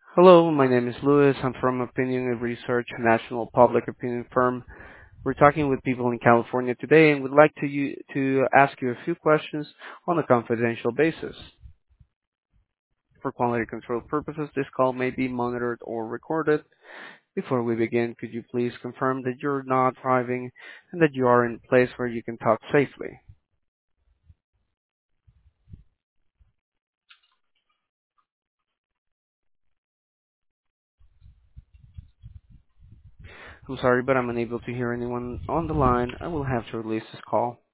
Hello, my name is Louis. I'm from Opinion and Research, a national public opinion firm. We're talking with people in California today and would like to ask you a few questions on a confidential basis. For quality control purposes, this call may be monitored or recorded. Before we begin, could you please confirm that you're not driving and that you are in a place where you can talk safely? I'm sorry, but I'm unable to hear anyone on the line. I will have to release this call.